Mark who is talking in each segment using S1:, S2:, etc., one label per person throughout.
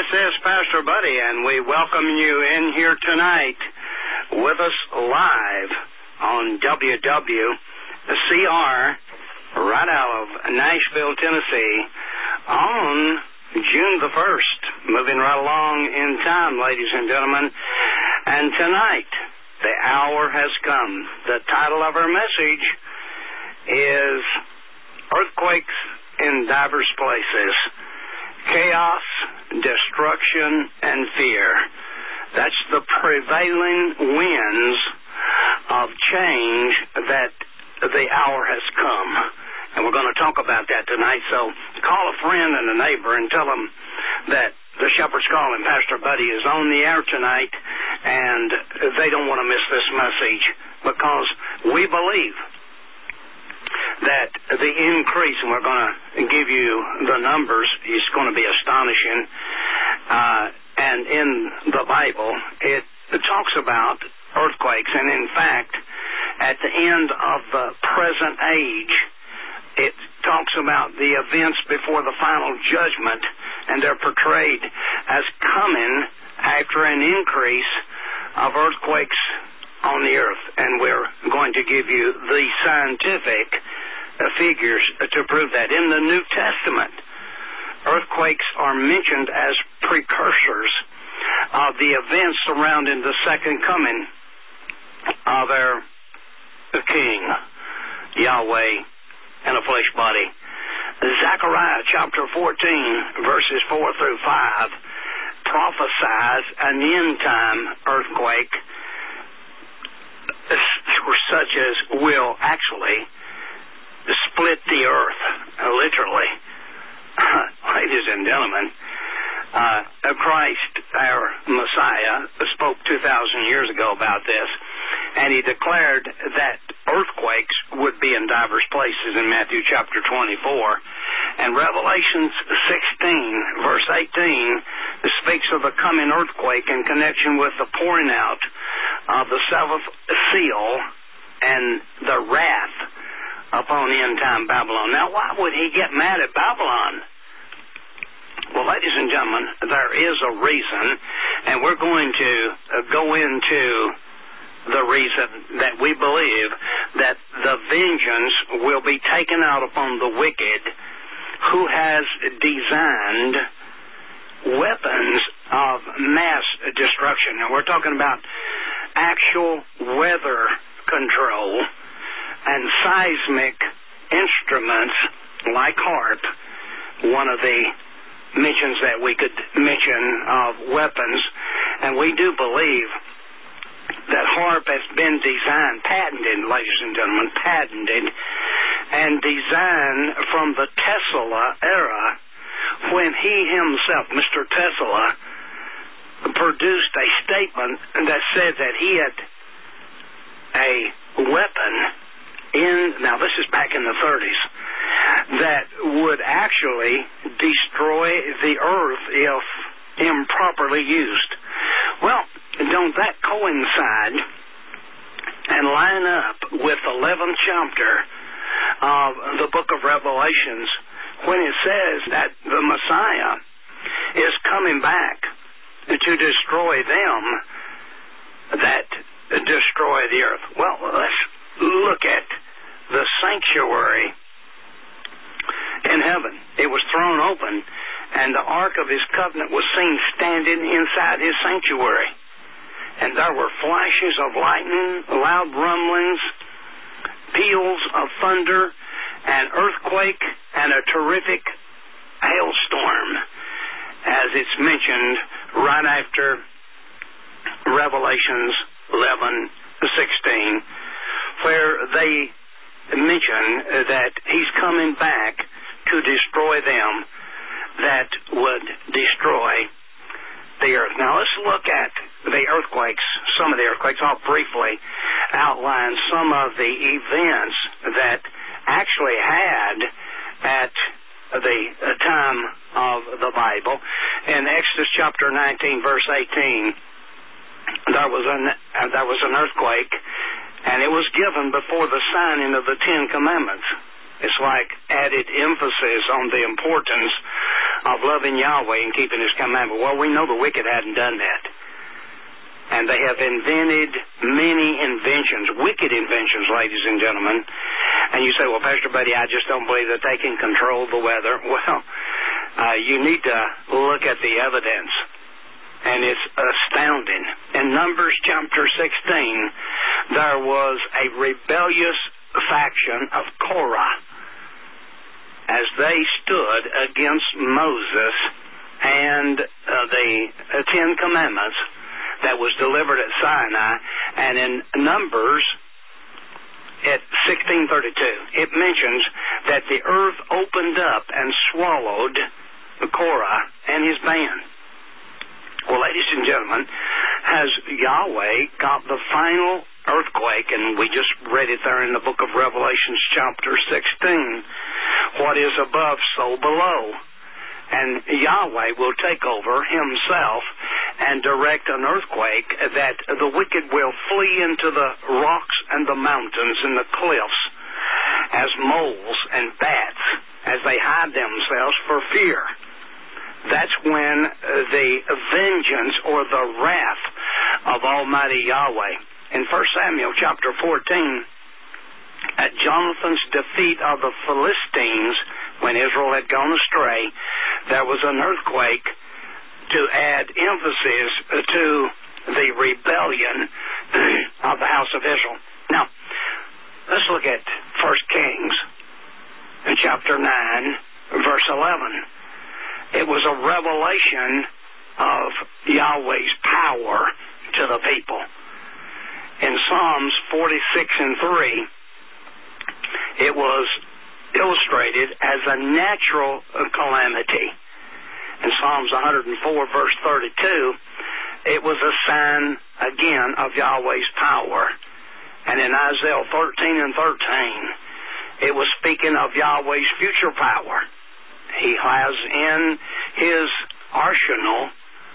S1: This is Pastor Buddy, and we welcome you in here tonight with us live on WWCR right out of Nashville, Tennessee on June the 1st. Moving right along in time, ladies and gentlemen. And tonight, the hour has come. The title of our message is Earthquakes in Diverse Places. Chaos, destruction, and fear. That's the prevailing winds of change that the hour has come. And we're going to talk about that tonight. So call a friend and a neighbor and tell them that the Shepherd's Call and Pastor Buddy is on the air tonight, and they don't want to miss this message, because we believe that the increase, and we're going to give you the numbers, is going to be astonishing. And in the Bible, it talks about earthquakes. And in fact, at the end of the present age, it talks about the events before the final judgment, and they're portrayed as coming after an increase of earthquakes on the earth. And we're going to give you the scientific figures to prove that. In the New Testament, earthquakes are mentioned as precursors of the events surrounding the second coming of our King, Yahweh, in a flesh body. Zechariah chapter 14, verses 4 through 5, prophesies an end-time earthquake such as will actually split the earth, literally. Ladies and gentlemen, Christ, our Messiah, spoke 2,000 years ago about this, and he declared that earthquakes would be in diverse places in Matthew chapter 24. And Revelation 16, verse 18, speaks of the coming earthquake in connection with the pouring out of the seventh seal and the wrath upon end-time Babylon. Now, why would he get mad at Babylon? Well, ladies and gentlemen, there is a reason, and we're going to go into the reason that we believe that the vengeance will be taken out upon the wicked who has designed weapons of mass destruction. Now, we're talking about actual weather control and seismic instruments like HAARP, one of the mentions that we could mention of weapons. And we do believe that HAARP has been designed, patented, ladies and gentlemen, patented, and designed from the Tesla era, when he himself, Mr. Tesla, produced a statement that said that he had a weapon now this is back in the 30s, that would actually destroy the earth if improperly used. Well, don't that coincide and line up with the 11th chapter of the book of Revelations, when it says that the Messiah is coming back to destroy them that destroy the earth? Well, let's look at the sanctuary in heaven. It was thrown open, and the ark of his covenant was seen standing inside his sanctuary. And there were flashes of lightning, loud rumblings, peals of thunder, an earthquake, and a terrific hailstorm, as it's mentioned right after Revelations 11:16, where they mention that he's coming back to destroy them that would destroy the earth. Now let's look at the earthquakes, some of the earthquakes. I'll briefly outline some of the events that actually had at the time of the Bible. In Exodus chapter 19, verse 18, there was an earthquake, and it was given before the signing of the Ten Commandments. It's like added emphasis on the importance of loving Yahweh and keeping His commandment. Well, we know the wicked hadn't done that. And they have invented many inventions, wicked inventions, ladies and gentlemen. And you say, well, Pastor Buddy, I just don't believe that they can control the weather. Well, you need to look at the evidence. And it's astounding. In Numbers chapter 16, there was a rebellious faction of Korah as they stood against Moses and the Ten Commandments that was delivered at Sinai. And in Numbers at 16:32, it mentions that the earth opened up and swallowed Korah and his band. Well, ladies and gentlemen, has Yahweh got the final earthquake? And we just read it there in the book of Revelation chapter 16. What is above, so below. And Yahweh will take over Himself and direct an earthquake that the wicked will flee into the rocks and the mountains and the cliffs as moles and bats as they hide themselves for fear. That's when the vengeance or the wrath of Almighty Yahweh. In 1 Samuel chapter 14, at Jonathan's defeat of the Philistines, when Israel had gone astray, there was an earthquake to add emphasis to the rebellion of the house of Israel. Now, let's look at 1 Kings chapter 9, verse 11. It was a revelation of Yahweh's power to the people. In Psalms 46 and 3, it was illustrated as a natural calamity. In Psalms 104, verse 32, it was a sign, again, of Yahweh's power. And in Isaiah 13 and 13, it was speaking of Yahweh's future power. He has in His arsenal,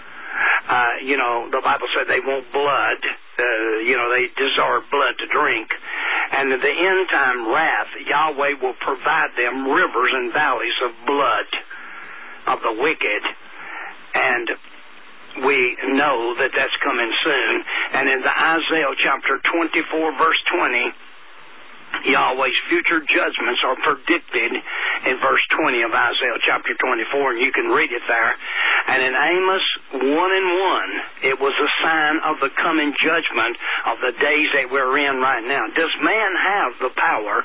S1: the Bible said they want blood. They desire blood to drink. And in the end time wrath, Yahweh will provide them rivers and valleys of blood of the wicked. And we know that that's coming soon. And in the Isaiah chapter 24, verse 20, Yahweh's future judgments are predicted in verse 20 of Isaiah chapter 24, and you can read it there. And in Amos 1 and 1, it was a sign of the coming judgment of the days that we're in right now. Does man have the power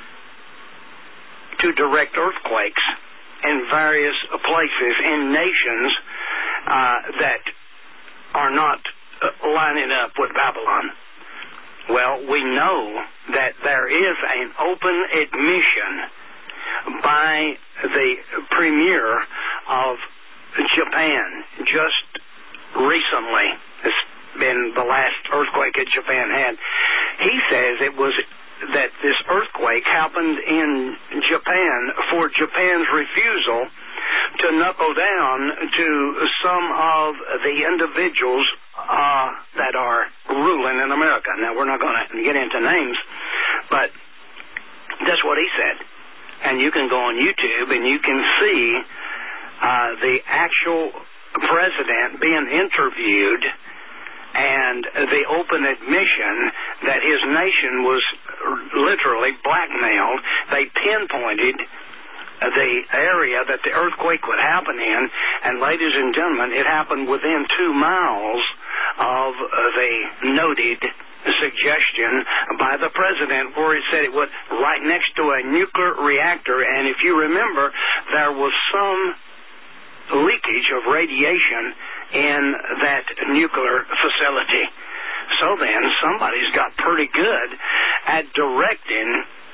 S1: to direct earthquakes in various places, in nations that are not lining up with Babylon? Well, we know that there is an open admission by the premier of Japan just recently. It's been the last earthquake that Japan had. He says it was that this earthquake happened in Japan for Japan's refusal to knuckle down to some of the individuals that are ruling in America. Now, we're not going to get into names, but that's what he said. And you can go on YouTube and you can see the actual president being interviewed and the open admission that his nation was literally blackmailed. They pinpointed the area that the earthquake would happen in, and ladies and gentlemen, it happened within 2 miles of the noted suggestion by the president, where he said it was right next to a nuclear reactor. And if you remember, there was some leakage of radiation in that nuclear facility. So then, somebody's got pretty good at directing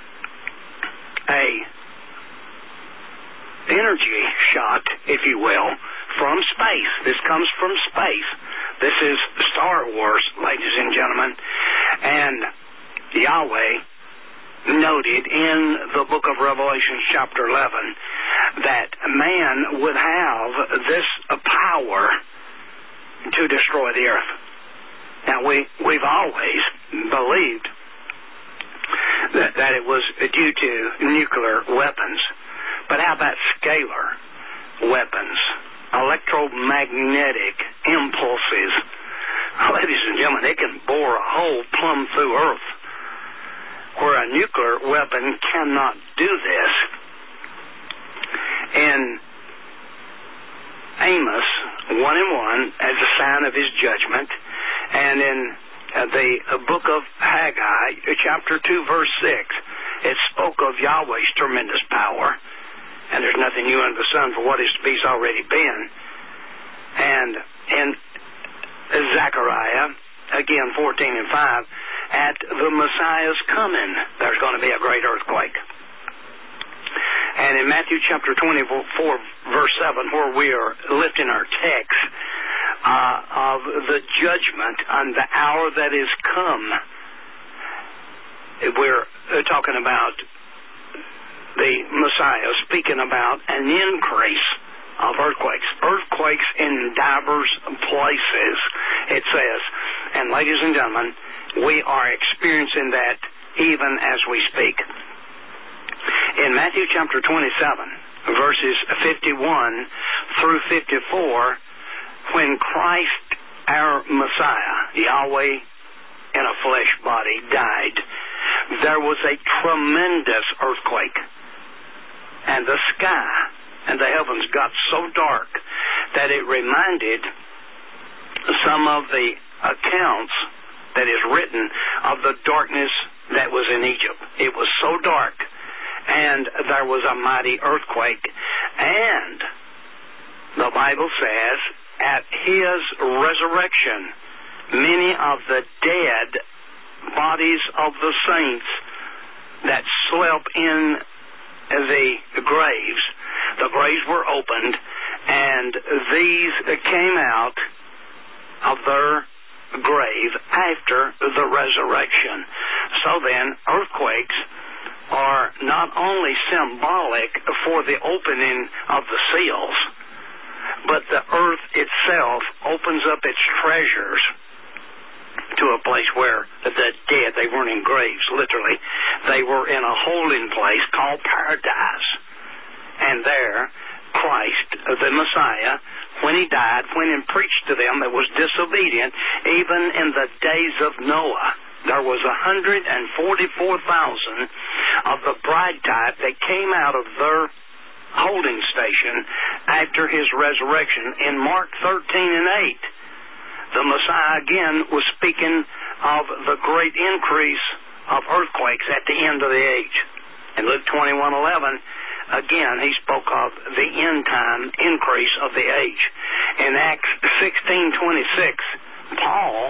S1: a energy shot, if you will, from space. This comes from space. This is Star Wars, ladies and gentlemen. And Yahweh noted in the book of Revelation chapter 11 that man would have this power to destroy the earth. Now, we've always believed that that it was due to nuclear weapons. But how about scalar weapons? Electromagnetic impulses. Ladies and gentlemen, they can bore a hole plumb through Earth, where a nuclear weapon cannot do this. In Amos 1:1, as a sign of his judgment, and in the book of Haggai, chapter 2, verse 6, it spoke of Yahweh's tremendous power, and there's nothing new under the sun, for what is to be has already been. And in Zechariah, again, 14:5, at the Messiah's coming, there's going to be a great earthquake. And in Matthew chapter 24, verse 7, where we are lifting our text of the judgment on the hour that is come, we're talking about the Messiah speaking about an increase of earthquakes. Earthquakes in divers places, it says. And ladies and gentlemen, we are experiencing that even as we speak. In Matthew chapter 27, verses 51 through 54, when Christ, our Messiah, Yahweh in a flesh body, died, there was a tremendous earthquake. And the sky and the heavens got so dark that it reminded some of the accounts that is written of the darkness that was in Egypt. It was so dark, and there was a mighty earthquake. And the Bible says, at his resurrection, many of the dead bodies of the saints that slept in the graves were opened, and these came out of their grave after the resurrection. So then, earthquakes are not only symbolic for the opening of the seals, but the earth itself opens up its treasures to a place where the dead, they weren't in graves, literally. They were in a holding place called paradise. And there, Christ, the Messiah, when he died, went and preached to them that was disobedient. Even in the days of Noah, there was 144,000 of the bride type that came out of their holding station after his resurrection. In Mark 13:8, the Messiah again was speaking of the great increase of earthquakes at the end of the age. In Luke 21:11, again, he spoke of the end time increase of the age. In Acts 16:26, Paul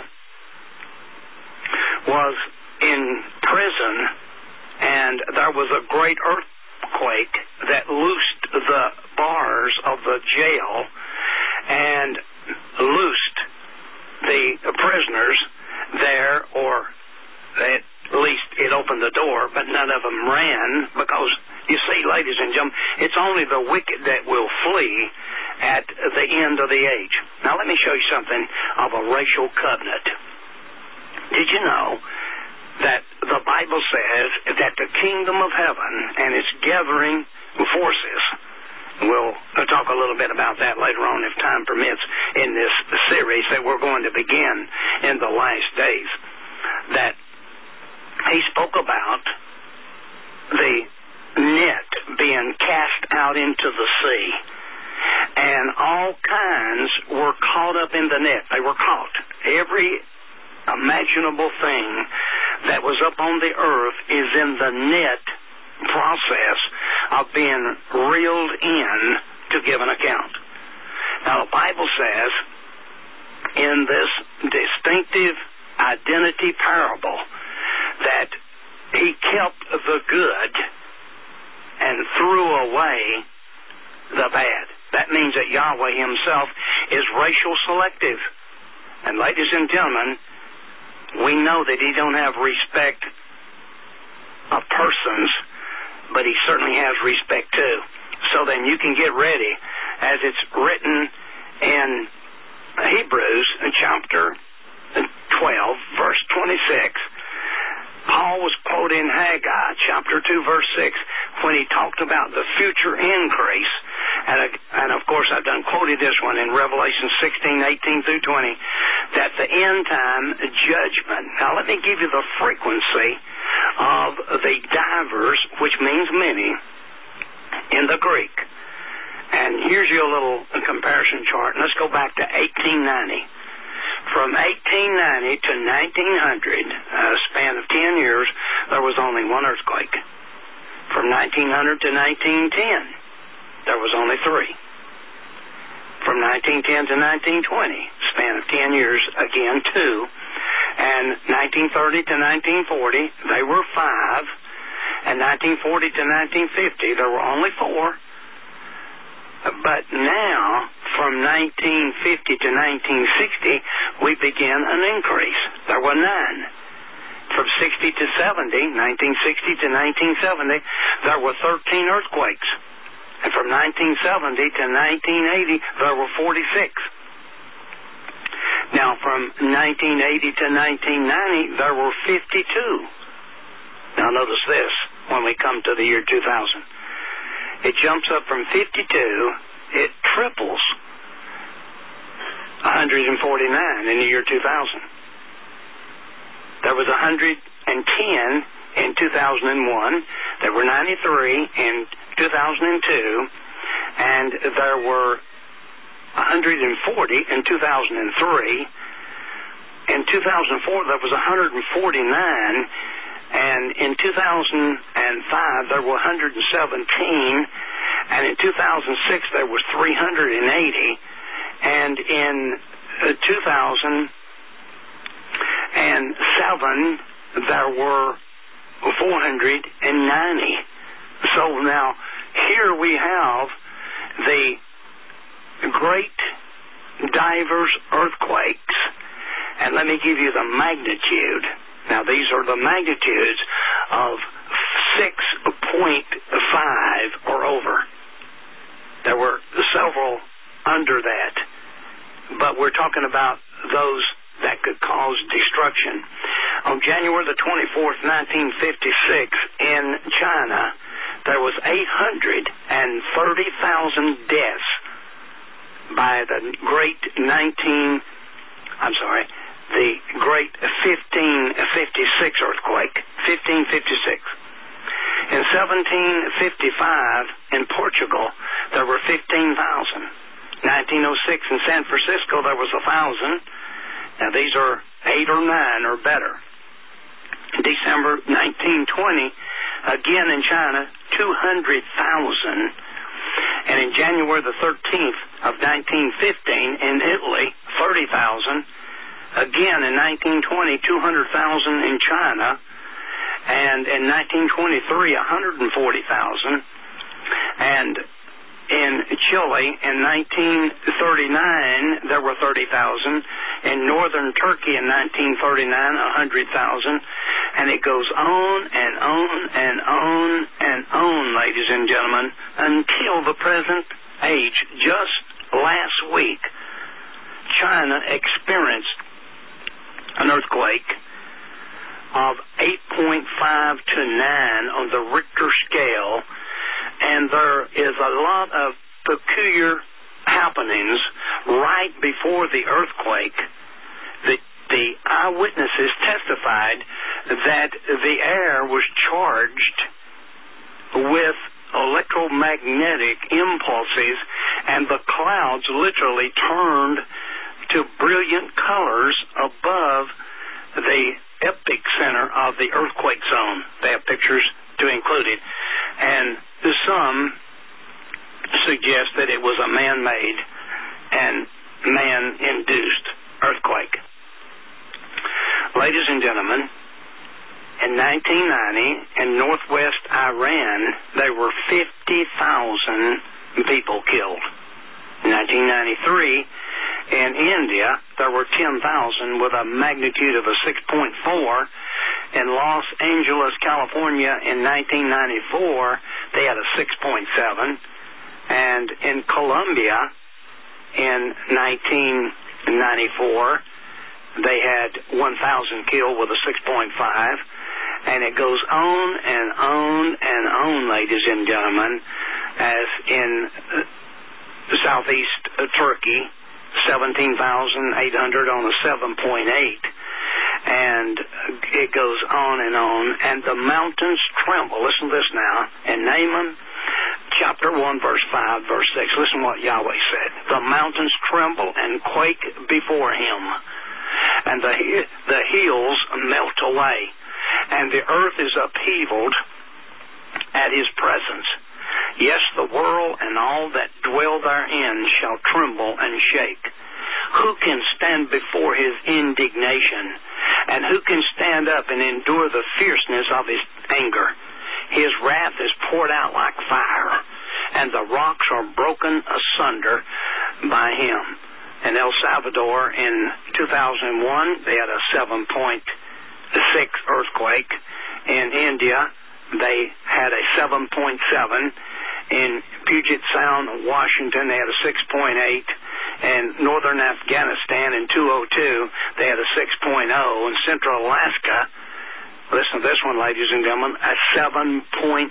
S1: was in prison, and there was a great earthquake that loosed the bars of the jail and loosed the prisoners there, or at least it opened the door, but none of them ran, because, you see, ladies and gentlemen, it's only the wicked that will flee at the end of the age. Now let me show you something of a racial covenant. Did you know that the Bible says that the kingdom of heaven and its gathering forces, we'll talk a little bit about that later on if time permits in this series that we're going to begin in the last days, that he spoke about the net being cast out into the sea, and all kinds were caught up in the net. They were caught. Every imaginable thing that was up on the earth is in the net process of being reeled in to give an account. Now the Bible says in this distinctive identity parable that he kept the good and threw away the bad. That means that Yahweh himself is racial selective. And ladies and gentlemen, we know that he don't have respect of persons, but he certainly has respect too. So then you can get ready, as it's written in Hebrews chapter 12, verse 26. Paul was quoting quote in Haggai, chapter 2, verse 6, when he talked about the future increase. And of course, I've done quoted this one in Revelation 16, 18 through 20, that the end time judgment. Now, let me give you the frequency of the divers, which means many, in the Greek. And here's your little comparison chart. Let's go back to 1890. From 1890 to 1900, a span of 10 years, there was only one earthquake. From 1900 to 1910, there was only 3. From 1910 to 1920, span of 10 years, again 2. And 1930 to 1940, they were 5. And 1940 to 1950, there were only 4. But now, from 1950 to 1960, we began an increase. There were 9. From 60 to 70, 1960 to 1970, there were 13 earthquakes. And from 1970 to 1980, there were 46. Now, from 1980 to 1990, there were 52. Now, notice this when we come to the year 2000. It jumps up from 52, it triples 149 in the year 2000. There was 110 in 2001, there were 93 in 2002, and there were 140 in 2003. In 2004, there was 149. And in 2005, there were 117, and in 2006, there was 380, and in 2007, there were 490. So now, here we have the great divers earthquakes, and let me give you the magnitude. Now, these are the magnitudes of 6.5 or over. There were several under that, but we're talking about those that could cause destruction. On January the 24th, 1956, in China, there was 830,000 deaths by the great 1556 earthquake, 1556. In 1755, in Portugal, there were 15,000. 1906, in San Francisco, there was 1,000. Now, these are 8 or 9 or better. December 1920, again in China, 200,000. And in January the 13th of 1915, in Italy, 30,000. Again, in 1920, 200,000 in China, and in 1923, 140,000. And in Chile, in 1939, there were 30,000. In northern Turkey, in 1939, 100,000. And it goes on and on and on and on, ladies and gentlemen, until the present age. Just last week, China experienced an earthquake of 8.5 to 9 on the Richter scale, and there is a lot of peculiar happenings right before the earthquake. The eyewitnesses testified that the air was charged with electromagnetic impulses, and the clouds literally turned to brilliant colors above the epicenter of the earthquake zone. They have pictures to include it. And some suggest that it was a man-made and man-induced earthquake. Ladies and gentlemen, in 1990, in northwest Iran, there were 50,000 people killed. In 1993, in India, there were 10,000 with a magnitude of a 6.4. In Los Angeles, California, in 1994, they had a 6.7. And in Colombia, in 1994, they had 1,000 killed with a 6.5. And it goes on and on and on, ladies and gentlemen, as in southeast Turkey, 17,800 on a 7.8. And it goes on, and the mountains tremble. Listen to this now. In Nahum, chapter 1, verse 5, verse 6, listen what Yahweh said. The mountains tremble and quake before him, and the hills melt away, and the earth is upheaved at his presence. Yes, the world and all that dwell therein shall tremble and shake. Who can stand before his indignation? And who can stand up and endure the fierceness of his anger? His wrath is poured out like fire, and the rocks are broken asunder by him. In El Salvador in 2001, they had a 7.6 earthquake. In India, they had a 7.7. In Puget Sound, Washington, they had a 6.8. In northern Afghanistan in 2002, they had a 6.0. In central Alaska, listen to this one, ladies and gentlemen, a 7.9.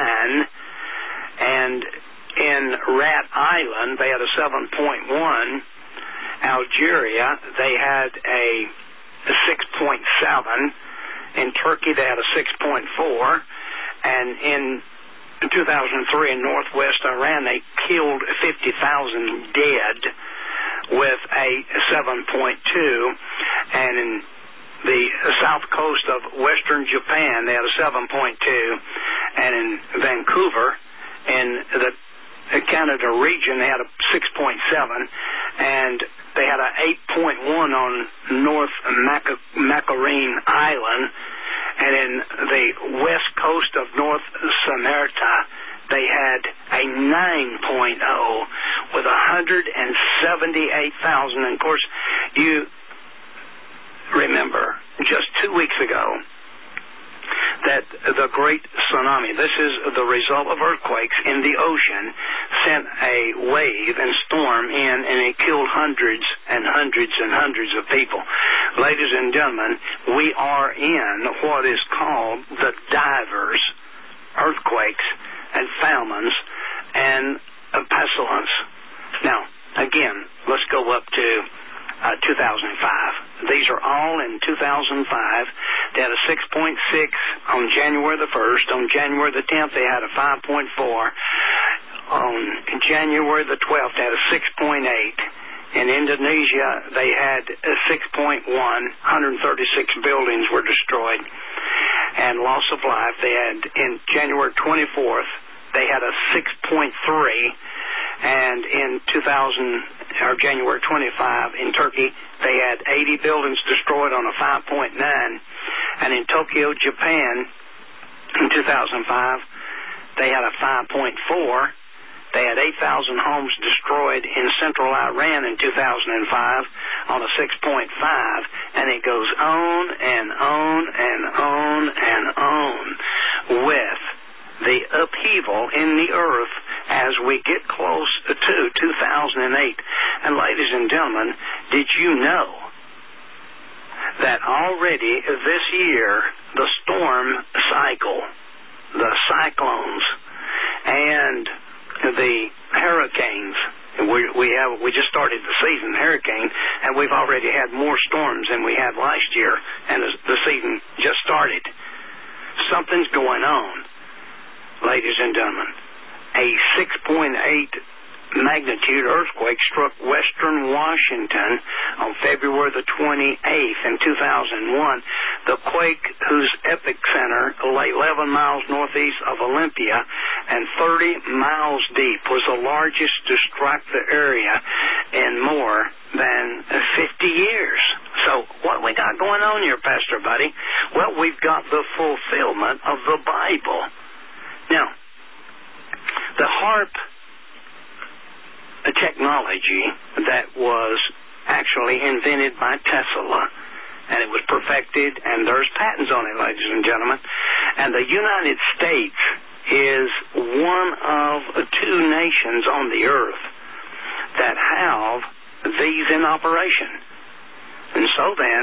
S1: And in Rat Island, they had a 7.1. Algeria, they had a 6.7. In Turkey, they had a 6.4. And in 2003 in northwest Iran, they killed 50,000 dead with a 7.2. And in the south coast of western Japan, they had a 7.2. And in Vancouver, in the Canada region, they had a 6.7. And they had an 8.1 on North Macquarie Island. And in the west coast of North Sumatra, they had a 9.0 with 178,000. And of course, you remember just 2 weeks ago that the great tsunami, this is the result of earthquakes in the ocean, sent a wave and storm in, and it killed hundreds and hundreds and hundreds of people. Ladies and gentlemen, we are in what is called the divers, earthquakes and famines and pestilence. Now, again, let's go up to 2005. These are all in 2005. They had a 6.6 on January the 1st. On January the 10th, they had a 5.4. On January the 12th, they had a 6.8. In Indonesia, they had a 6.1. 136 buildings were destroyed. And loss of life, they had, in January 24th, they had a 6.3. And in January 25, in Turkey, they had 80 buildings destroyed on a 5.9. And in Tokyo, Japan, in 2005, they had a 5.4. They had 8,000 homes destroyed in central Iran in 2005 on a 6.5. And it goes on and on and on and on with the upheaval in the earth as we get close to 2008. And ladies and gentlemen, did you know that already this year the storm cycle, the cyclones, and the hurricanes, we just started the season, hurricane, and we've already had more storms than we had last year, and the season just started. Something's going on, ladies and gentlemen. A 6.8 magnitude earthquake struck western Washington on February the 28th in 2001. The quake, whose epicenter lay 11 miles northeast of Olympia and 30 miles deep, was the largest to strike the area in more than 50 years. So what we got going on here, Pastor Buddy? Well, we've got the fulfillment of the Bible. Now, the HAARP technology that was actually invented by Tesla, and it was perfected, and there's patents on it, ladies and gentlemen. And the United States is one of two nations on the earth that have these in operation. And so then,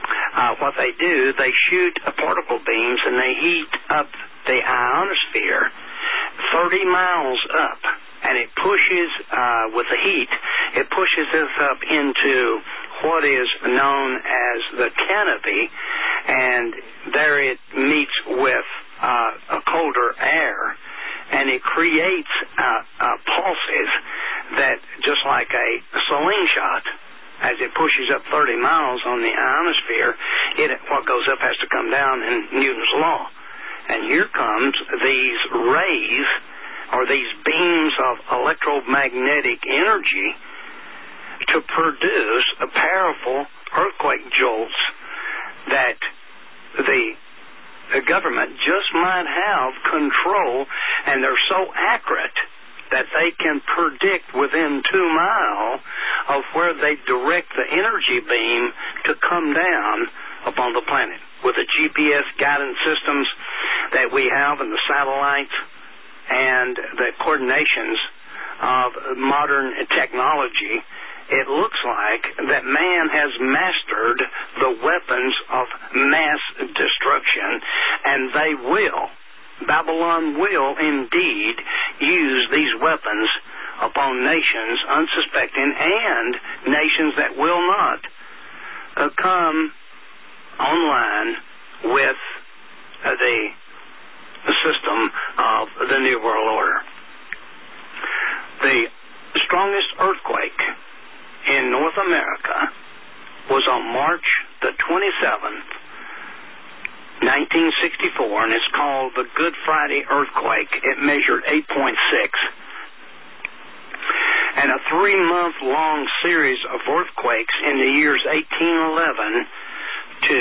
S1: what they do, they shoot particle beams and they heat up the ionosphere 30 miles up, and it pushes, with the heat, it pushes us up into what is known as the canopy, and there it meets with a colder air, and it creates pulses that, just like a slingshot, as it pushes up 30 miles on the ionosphere, what goes up has to come down in Newton's law. And here comes these rays, or these beams of electromagnetic energy, to produce powerful earthquake jolts that the government just might have control, and they're so accurate that they can predict within 2 miles of where they direct the energy beam to come down upon the planet. With the GPS guidance systems that we have and the satellites and the coordinations of modern technology, it looks like that man has mastered the weapons of mass destruction, and Babylon will indeed use these weapons upon nations unsuspecting and nations that will not come online with the system of the New World Order. The strongest earthquake in North America was on March the 27th, 1964, and it's called the Good Friday earthquake. It measured 8.6. And a 3-month-long series of earthquakes in the years 1811 to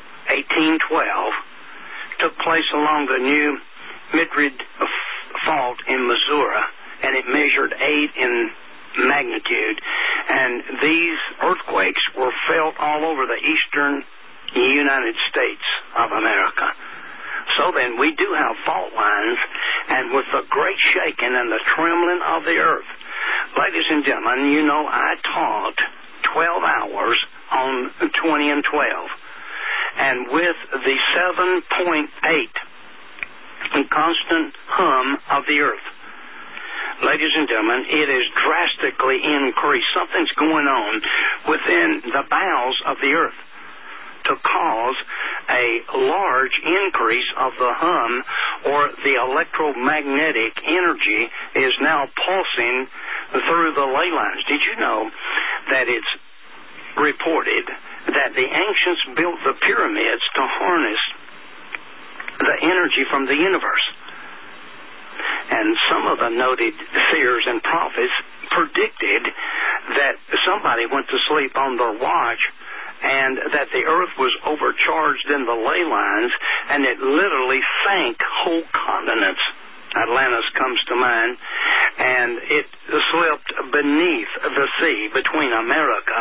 S1: 1812 took place along the New Madrid Fault in Missouri, and it measured 8 in magnitude. And these earthquakes were felt all over the eastern United States of America. So then we do have fault lines, and with the great shaking and the trembling of the earth, ladies and gentlemen, you know I taught 12 hours on 20 and 12, and with the 7.8 constant hum of the earth, ladies and gentlemen, it is drastically increased. Something's going on within the bowels of the earth to cause a large increase of the hum, or the electromagnetic energy is now pulsing through the ley lines. Did you know that it's reported that the ancients built the pyramids to harness the energy from the universe? And some of the noted seers and prophets predicted that somebody went to sleep on their watch and that the earth was overcharged in the ley lines, and it literally sank whole continents. Atlantis comes to mind, and it slipped beneath the sea between America,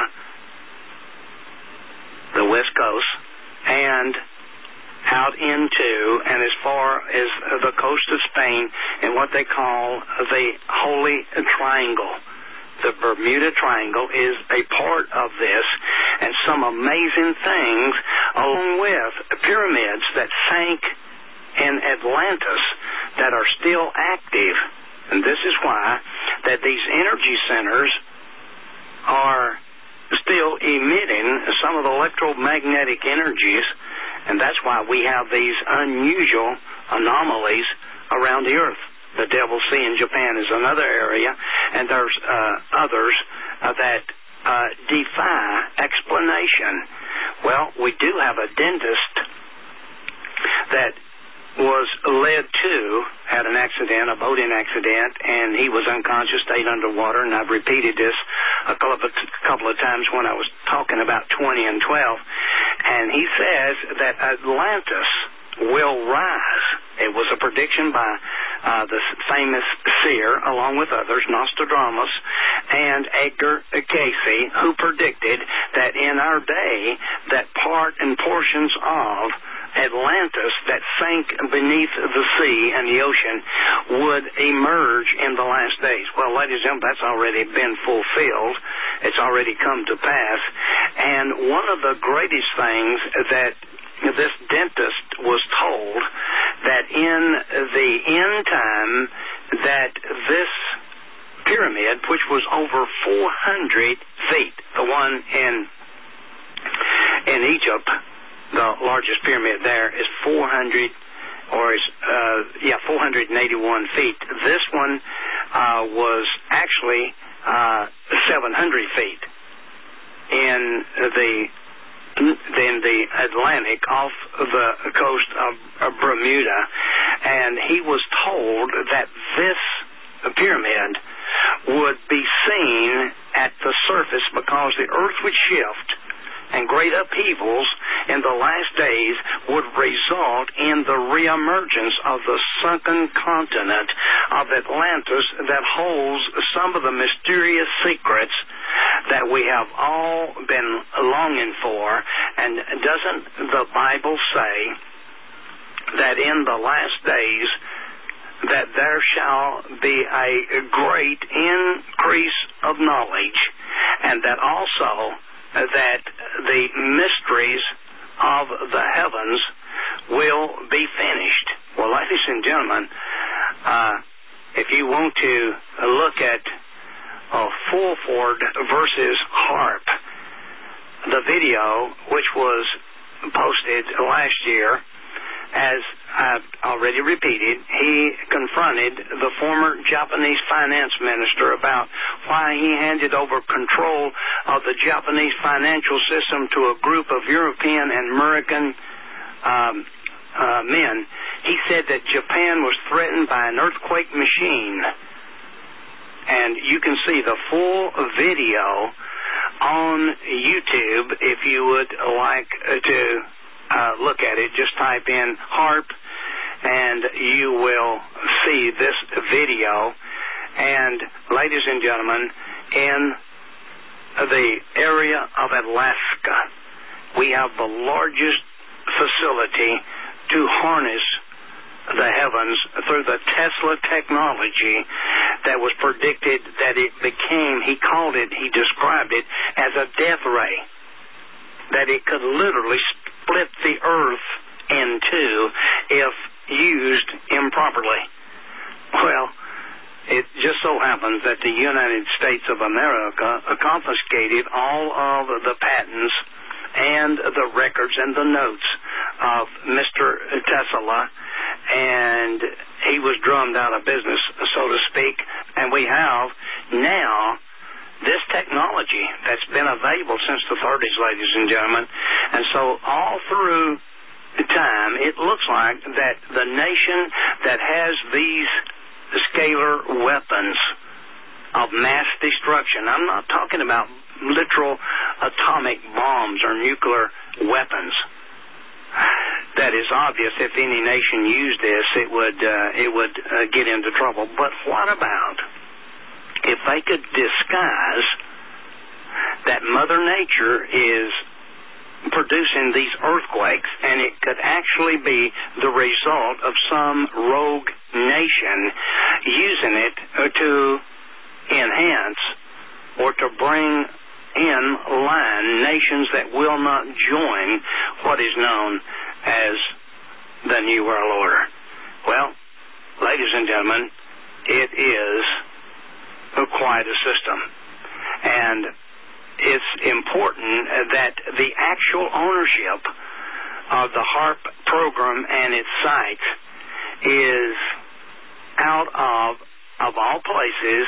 S1: the West Coast, and out into and as far as the coast of Spain in what they call the Holy Triangle. The Bermuda Triangle is a part of this, and some amazing things, along with pyramids that sank in Atlantis that are still active. And this is why that these energy centers are still emitting some of the electromagnetic energies, and that's why we have these unusual anomalies around the earth. The Devil's Sea in Japan is another area, and there's others that defy explanation. Well, we do have a dentist that was had an accident, a boating accident, and he was unconscious, stayed underwater, and I've repeated this a couple of times when I was talking about 20 and 12, and he says that Atlantis will rise. It was a prediction by the famous seer, along with others, Nostradamus and Edgar Cayce, who predicted that in our day that part and portions of Atlantis Atlantis that sank beneath the sea and the ocean would emerge in the last days. Well, ladies and gentlemen, that's already been fulfilled. It's already come to pass. And one of the greatest things that this dentist was told, that in the end time, that this pyramid, which was over 400 feet, the one in Egypt, the largest pyramid there, is 481 feet. This one was actually 700 feet in the Atlantic off the coast of Bermuda, and he was told that this pyramid would be seen at the surface because the earth would shift and great upheavals in the last days would result in the reemergence of the sunken continent of Atlantis that holds some of the mysterious secrets that we have all been longing for. And doesn't the Bible say that in the last days that there shall be a great increase of knowledge, and that also that the mysteries of the heavens will be finished? Well, ladies and gentlemen, if you want to look at Fulford versus Harp, the video which was posted last year, as I've already repeated, he confronted the former Japanese finance minister about why he handed over control of the Japanese financial system to a group of European and American men. He said that Japan was threatened by an earthquake machine. And you can see the full video on YouTube if you would like to look at it. Just type in HARP and you will see this video. And ladies and gentlemen, in the area of Alaska, we have the largest facility to harness the heavens through the Tesla technology that was predicted that it became, he described it as a death ray, that it could literally split the earth in two if used improperly. Well, it just so happens that the United States of America confiscated all of the patents and the records and the notes of Mr. Tesla, and he was drummed out of business, so to speak. And we have now this technology that's been available since the 30s, ladies and gentlemen. And so all through time, it looks like that the nation that has these scalar weapons of mass destruction, I'm not talking about literal atomic bombs or nuclear weapons. That is obvious. If any nation used this, it would get into trouble. But what about if they could disguise that Mother Nature is producing these earthquakes, and it could actually be the result of some rogue nation using it to enhance or to bring in line nations that will not join what is known as the New World Order. Well, ladies and gentlemen, it is quite a system. And it's important that the actual ownership of the HARP program and its sites is out of all places,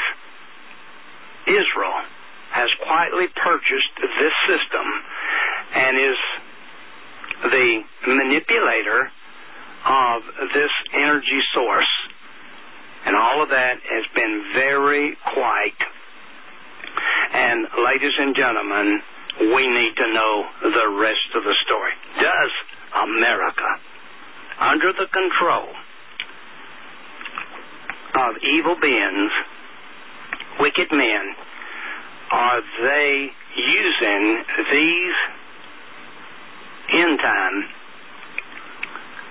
S1: Israel has quietly purchased this system and is the manipulator of this energy source. And all of that has been very quiet. And ladies and gentlemen, we need to know the rest of the story. Does America, under the control of evil beings, wicked men, are they using these end time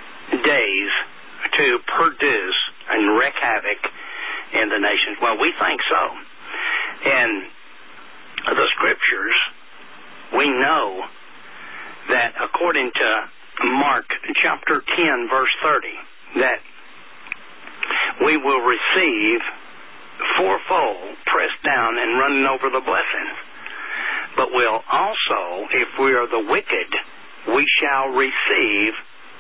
S1: days to produce and wreak havoc in the nations? Well, we think so. In the Scriptures, we know that according to Mark chapter 10, verse 30, that we will receive fourfold, pressed down and running over the blessings. But we'll also, if we are the wicked, we shall receive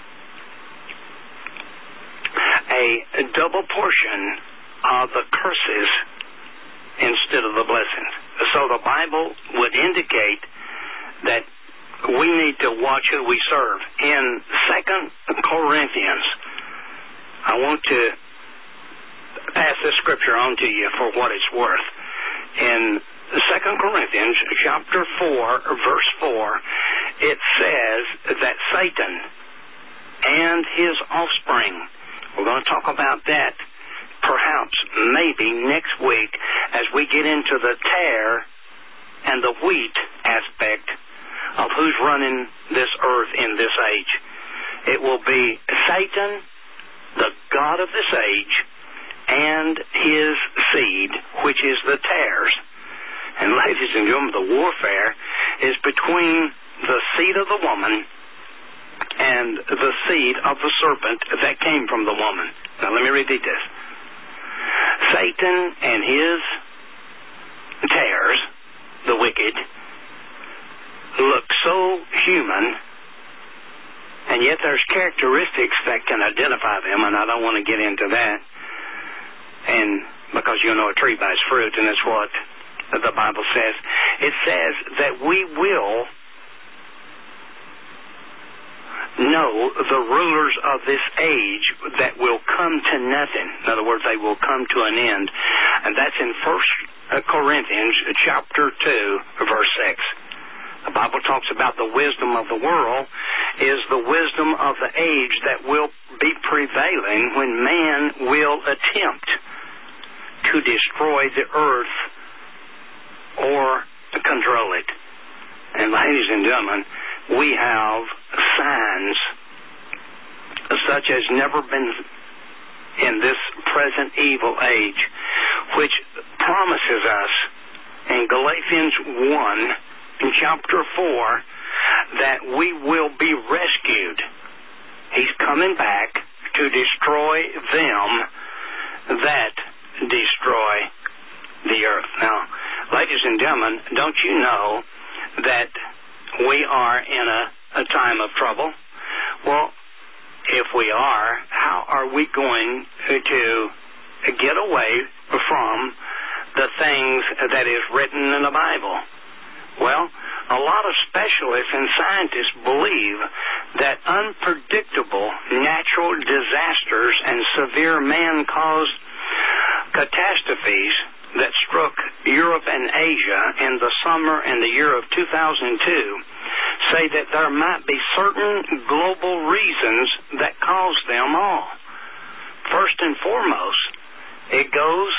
S1: a double portion of the curses instead of the blessings. So the Bible would indicate that we need to watch who we serve. In 2 Corinthians, I want to pass this scripture on to you for what it's worth. In 2 Corinthians chapter 4, verse 4, it says that Satan and his offspring, we're going to talk about that perhaps maybe next week as we get into the tare and the wheat aspect of who's running this earth in this age. It will be Satan, the god of this age, and his seed, which is the tares. And ladies and gentlemen, the warfare is between the seed of the woman and the seed of the serpent that came from the woman. Now let me repeat this. Satan and his tares, the wicked, look so human, and yet there's characteristics that can identify them, and I don't want to get into that. And because you know a tree by its fruit, and that's what the Bible says. It says that we will know the rulers of this age that will come to nothing. In other words, they will come to an end. And that's in 1 Corinthians chapter 2, verse 6. The Bible talks about the wisdom of the world is the wisdom of the age that will be prevailing when man will attempt to destroy the earth or control it. And ladies and gentlemen, we have signs such as never been in this present evil age, which promises us in Galatians 1, in chapter 4, that we will be rescued. He's coming back to destroy them that destroy the earth. Now, ladies and gentlemen, don't you know that we are in a time of trouble? Well, if we are, how are we going to get away from the things that is written in the Bible? Well, a lot of specialists and scientists believe that unpredictable natural disasters and severe man-caused catastrophes that struck Europe and Asia in the summer and the year of 2002 say that there might be certain global reasons that cause them all. First and foremost, it goes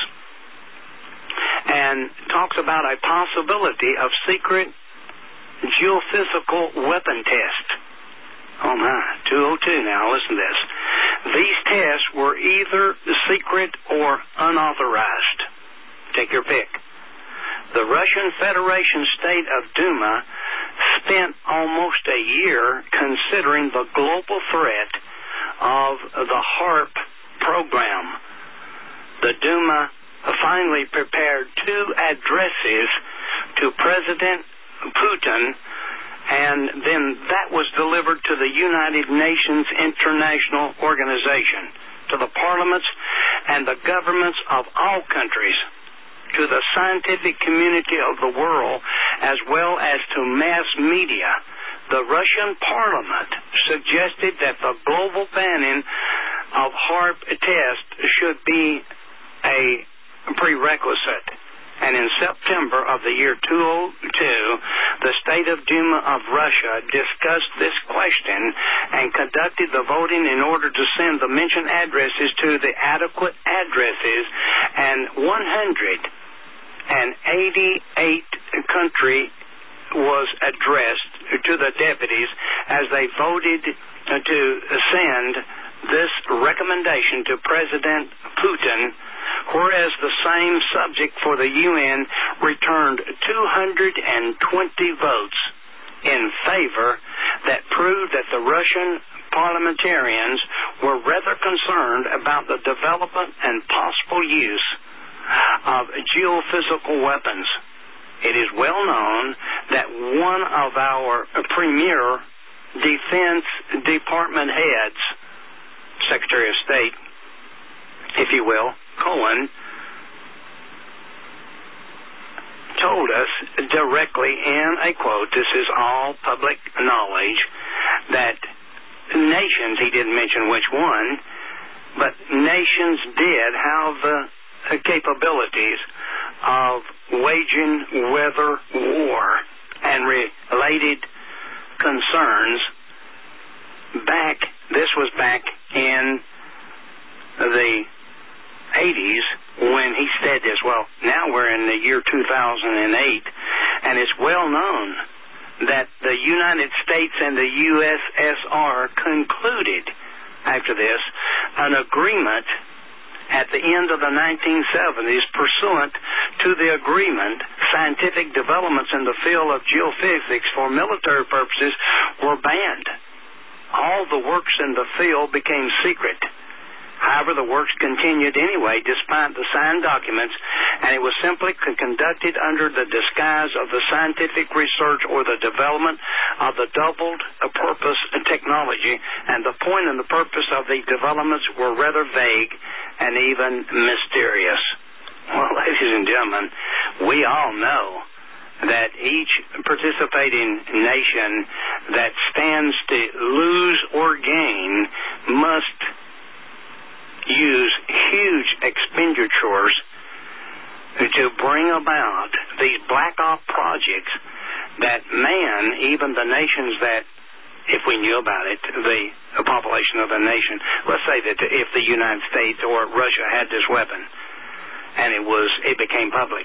S1: and talks about a possibility of secret geophysical weapon test. Oh my, 202 now, listen to this. These tests were either secret or unauthorized. Take your pick. The Russian Federation state of Duma spent almost a year considering the global threat of the HAARP program. The Duma finally prepared 2 addresses to President Putin, and then that was delivered to the United Nations International Organization, to the parliaments and the governments of all countries, to the scientific community of the world, as well as to mass media. The Russian parliament suggested that the global banning of HAARP tests should be a prerequisite. And in September of the year 2002, the State of Duma of Russia discussed this question and conducted the voting in order to send the mentioned addresses to the adequate addresses, and 188 country was addressed to the deputies as they voted to send this recommendation to President Putin, whereas the same subject for the UN returned 220 votes in favor that proved that the Russian parliamentarians were rather concerned about the development and possible use of geophysical weapons. It is well known that one of our premier Defense Department heads, Secretary of State, if you will, Cohen, told us directly in a quote, this is all public knowledge, that nations, he didn't mention which one, but nations did have the capabilities of waging weather war and related concerns this was back in the 80s when he said this. Well, now we're in the year 2008, and it's well known that the United States and the USSR concluded after this an agreement at the end of the 1970s. Pursuant to the agreement, scientific developments in the field of geophysics for military purposes were banned. All the works in the field became secret. However, the works continued anyway, despite the signed documents, and it was simply conducted under the disguise of the scientific research or the development of the doubled-purpose technology, and the point and the purpose of the developments were rather vague and even mysterious. Well, ladies and gentlemen, we all know that each participating nation that stands to lose or gain must use huge expenditures to bring about these black op projects that even the nations that, if we knew about it, the population of a nation, let's say that if the United States or Russia had this weapon and it became public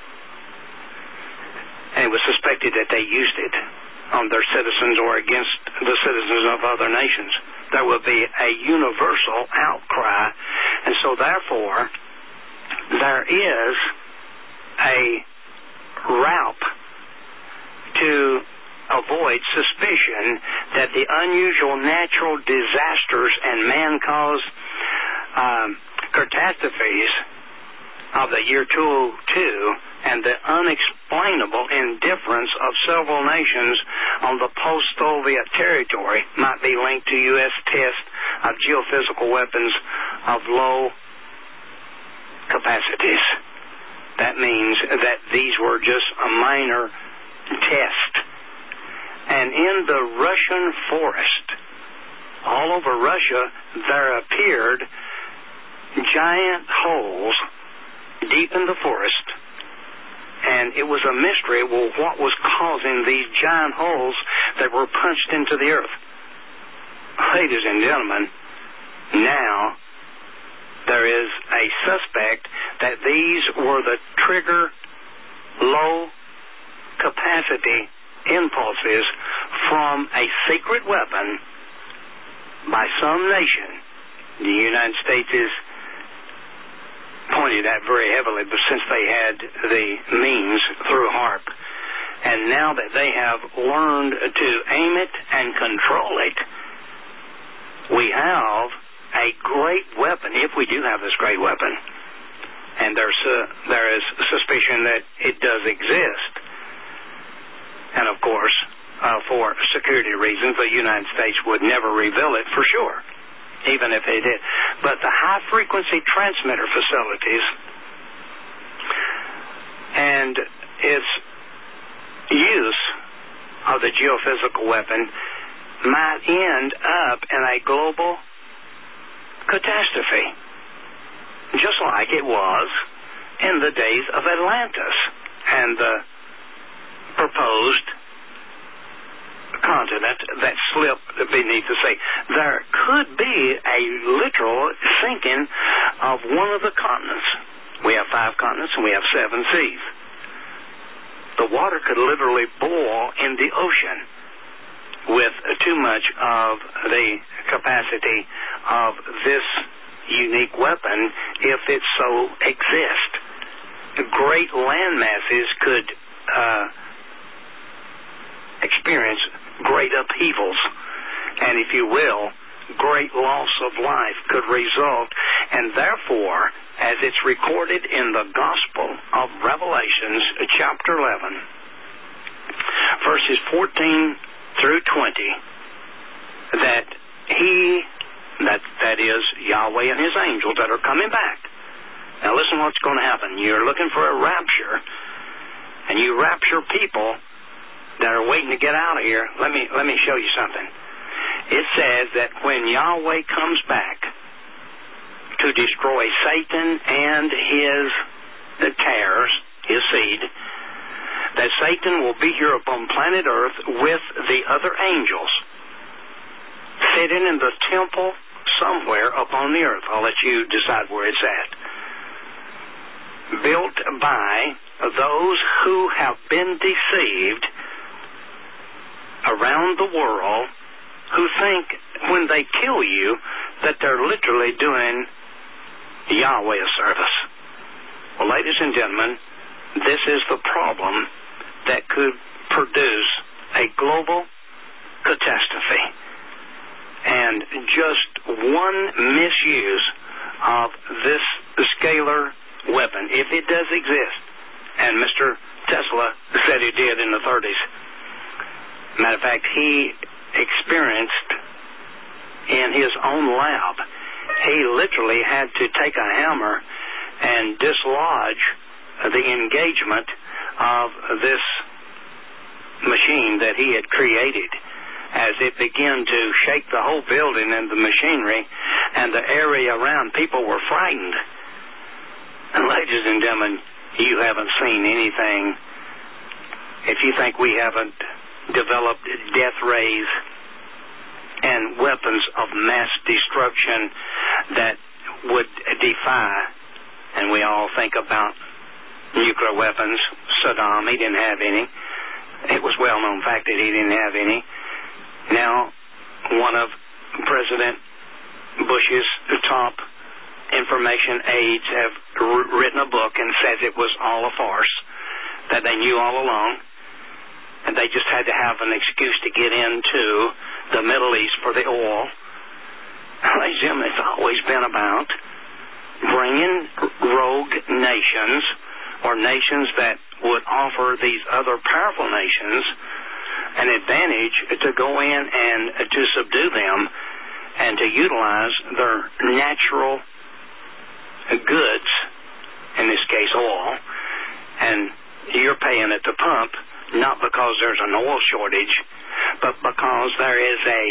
S1: and it was suspected that they used it on their citizens or against the citizens of other nations, there would be a universal outcry. And so therefore, there is a route to avoid suspicion that the unusual natural disasters and man-caused catastrophes of the year 2002 and the unexplainable indifference of several nations on the post-Soviet territory might be linked to U.S. tests of geophysical weapons of low capacities. That means that these were just a minor test. And in the Russian forest, all over Russia, there appeared giant holes deep in the forest, and it was a mystery, what was causing these giant holes that were punched into the earth? Ladies and gentlemen, now there is a suspect that these were the trigger low capacity impulses from a secret weapon by some nation. The United States is pointed at very heavily, but since they had the means through HAARP, and now that they have learned to aim it and control it, we have a great weapon, if we do have this great weapon, and there is suspicion that it does exist. And of course, for security reasons, the United States would never reveal it for sure, even if they did. But the high-frequency transmitter facilities and its use of the geophysical weapon might end up in a global catastrophe, just like it was in the days of Atlantis and the proposed continent that slipped beneath the sea. There could be a literal sinking of one of the continents. We have 5 continents and we have 7 seas. The water could literally boil in the ocean with too much of the capacity of this unique weapon if it so exists. Great land masses could experience great upheavals, and if you will, great loss of life could result, and therefore, as it's recorded in the Gospel of Revelations, chapter 11, verses 14 through 20, that is Yahweh and his angels that are coming back. Now listen what's going to happen. You're looking for a rapture, and you rapture people that are waiting to get out of here. Let me show you something. It says that when Yahweh comes back to destroy Satan and his tares, his seed, that Satan will be here upon planet Earth with the other angels, sitting in the temple somewhere upon the earth. I'll let you decide where it's at. Built by those who have been deceived around the world, who think when they kill you that they're literally doing Yahweh a service. Well, ladies and gentlemen, this is the problem that could produce a global catastrophe. And just one misuse of this scalar weapon, if it does exist, and Mr. Tesla said it did in the 30s. Matter of fact, he experienced in his own lab, he literally had to take a hammer and dislodge the engagement of this machine that he had created as it began to shake the whole building and the machinery, and the area around people were frightened. And ladies and gentlemen, you haven't seen anything. If you think we haven't developed death rays and weapons of mass destruction that would defy, and we all think about nuclear weapons. Saddam, he didn't have any. It was well-known fact that he didn't have any. Now, one of President Bush's top information aides have written a book and says it was all a farce, that they knew all along, and they just had to have an excuse to get into the Middle East for the oil. Ladies and gentlemen, it's always been about bringing rogue nations, or nations that would offer these other powerful nations an advantage to go in and to subdue them and to utilize their natural goods, in this case oil, and you're paying at the pump not because there's an oil shortage, but because there is a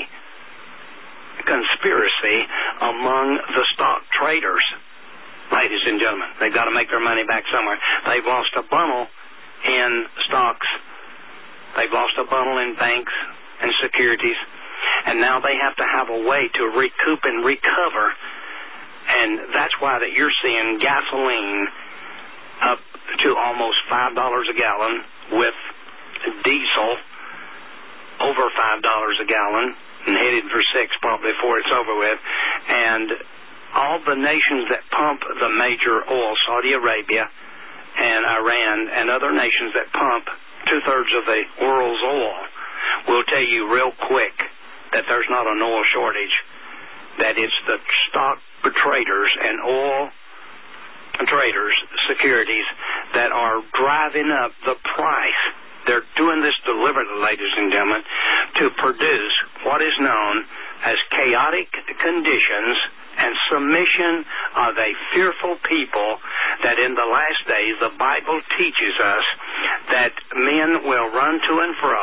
S1: conspiracy among the stock traders. Ladies and gentlemen, they've got to make their money back somewhere. They've lost a bundle in stocks. They've lost a bundle in banks and securities, and now they have to have a way to recoup and recover. And that's why that you're seeing gasoline up to almost $5 a gallon, with diesel over $5 a gallon, and headed for $6 probably before it's over with. And all the nations that pump the major oil, Saudi Arabia and Iran and other nations that pump 2/3 of the world's oil, will tell you real quick that there's not an oil shortage, that it's the stock traders and oil traders, securities, that are driving up the price. They're doing this deliberately, ladies and gentlemen, to produce what is known as chaotic conditions and submission of a fearful people, that in the last days the Bible teaches us that men will run to and fro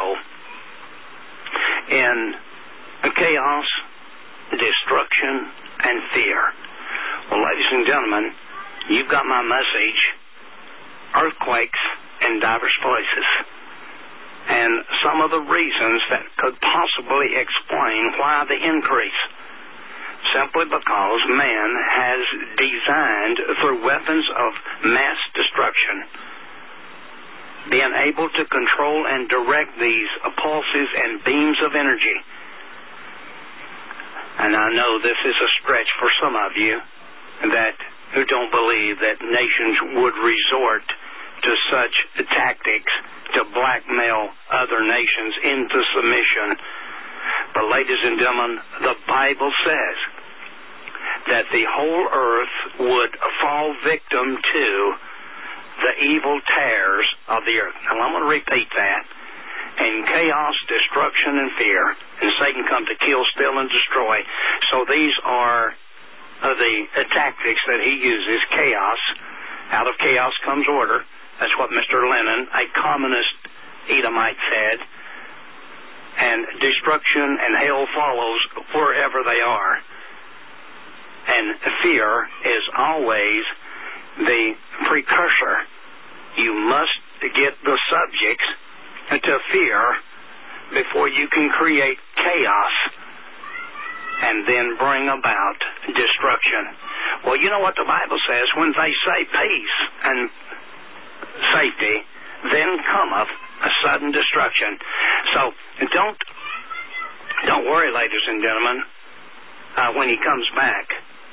S1: in chaos, destruction, and fear. Well, ladies and gentlemen, you've got my message. Earthquakes in diverse places. And some of the reasons that could possibly explain why the increase. Simply because man has designed, through weapons of mass destruction, being able to control and direct these pulses and beams of energy. And I know this is a stretch for some of you who don't believe that nations would resort to such tactics to blackmail other nations into submission. But ladies and gentlemen, the Bible says that the whole earth would fall victim to the evil tares of the earth. Now I'm going to repeat that. And chaos, destruction, and fear. And Satan come to kill, steal, and destroy. So these are the tactics that he uses. Chaos. Out of chaos comes order. That's what Mr. Lenin, a communist Edomite, said. And destruction and hell follows wherever they are. And fear is always the precursor. You must get the subjects to fear before you can create chaos and then bring about destruction. Well, you know what the Bible says? When they say peace and safety, then cometh a sudden destruction. So don't worry, ladies and gentlemen. When he comes back,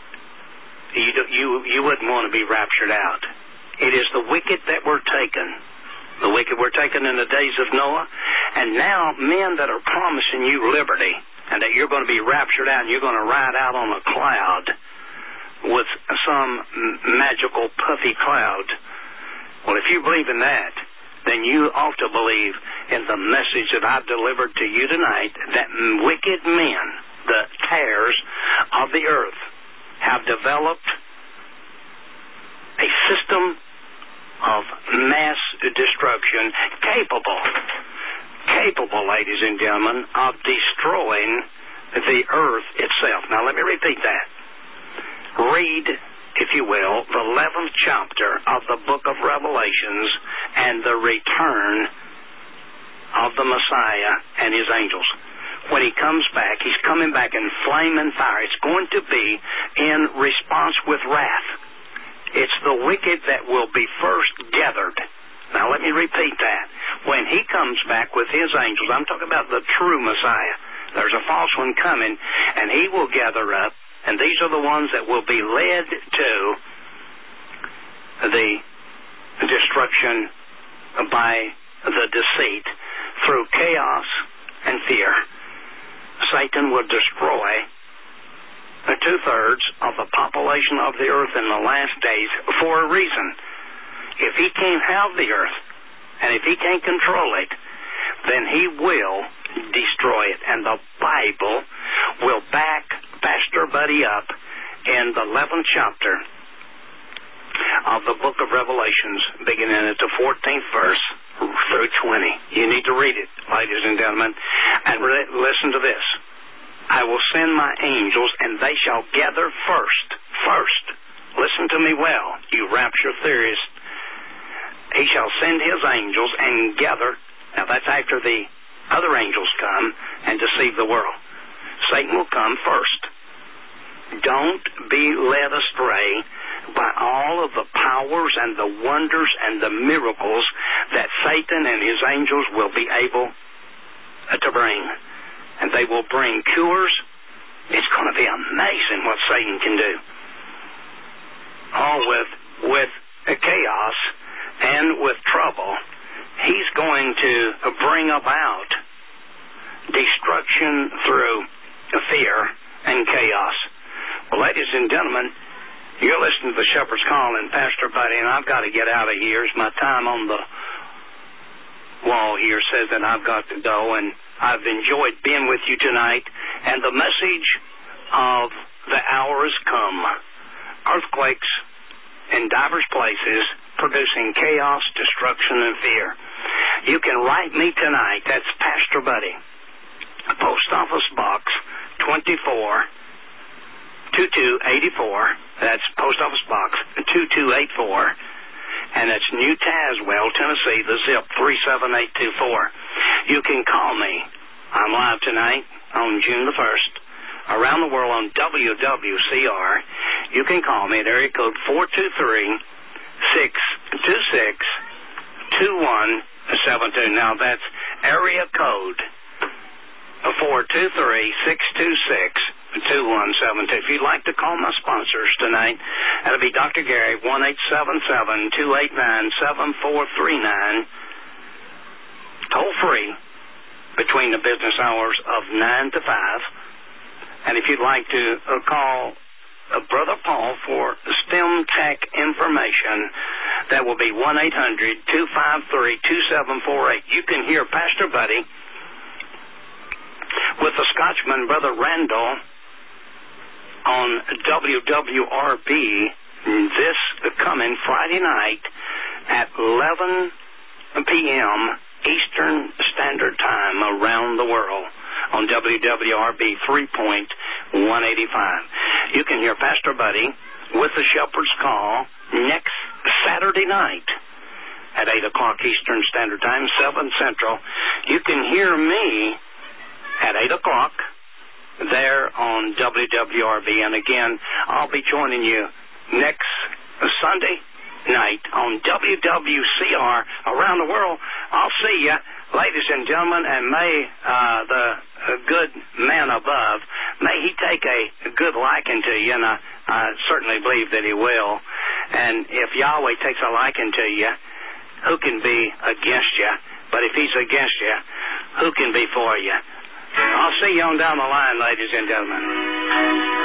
S1: you wouldn't want to be raptured out. It is the wicked that were taken. The wicked were taken in the days of Noah, and now men that are promising you liberty, and that you're going to be raptured out and you're going to ride out on a cloud with some magical puffy cloud. Well, if you believe in that, then you ought to believe in the message that I've delivered to you tonight, that wicked men, the tares of the earth, have developed a system of mass destruction capable, ladies and gentlemen, of destroying the earth itself. Now, let me repeat that. Read, if you will, the 11th chapter of the book of Revelations and the return of the Messiah and his angels. When he comes back, he's coming back in flame and fire. It's going to be in response with wrath. It's the wicked that will be first gathered. Now, let me repeat that. When he comes back with his angels, I'm talking about the true Messiah. There's a false one coming, and he will gather up, and these are the ones that will be led to the destruction by the deceit through chaos and fear. Satan will destroy 2/3 of the population of the earth in the last days for a reason. If he can't have the earth, and if he can't control it, then he will destroy it. And the Bible will back Pastor Buddy up in the 11th chapter of the book of Revelations, beginning at the 14th verse through 20. You need to read it, ladies and gentlemen, and listen to this. I will send my angels, and they shall gather first. Listen to me well, you rapture theorists. He shall send his angels and gather. Now that's after the other angels come and deceive the world. Satan will come first. Don't be led astray by all of the powers and the wonders and the miracles that Satan and his angels will be able to bring. And they will bring cures. It's going to be amazing what Satan can do. All with chaos and with trouble. He's going to bring about destruction through fear and chaos. Well, ladies and gentlemen, you're listening to the Shepherd's Call and Pastor Buddy, and I've got to get out of here. As my time on the wall here says that I've got to go, and I've enjoyed being with you tonight. And the message of the hour has come. Earthquakes in diverse places producing chaos, destruction, and fear. You can write me tonight. That's Pastor Buddy. Post Office Box 24, 2284. That's Post Office Box 2284. And that's New Tazewell, Tennessee, the zip 37824. You can call me. I'm live tonight on June the 1st. Around the world on WWCR. You can call me at area code 423-626-2172. Now that's area code 423-626 2172. If you'd like to call my sponsors tonight, that'll be Dr. Gary, 1-877-289-7439. Toll free between the business hours of 9 to 5. And if you'd like to call Brother Paul for STEM Tech information, that will be 1-800-253-2748. You can hear Pastor Buddy with the Scotchman, Brother Randall, on WWRB this coming Friday night at 11 p.m. Eastern Standard Time around the world on WWRB 3.185. You can hear Pastor Buddy with the Shepherd's Call next Saturday night at 8 o'clock Eastern Standard Time, 7 Central. You can hear me at 8 o'clock there on WWRB. And again, I'll be joining you next Sunday night on WWCR around the world. I'll see you, ladies and gentlemen, and may the good man above, may he take a good liking to you, and I certainly believe that he will. And if Yahweh takes a liking to you, who can be against you? But if he's against you, who can be for you? I'll see you on down the line, ladies and gentlemen.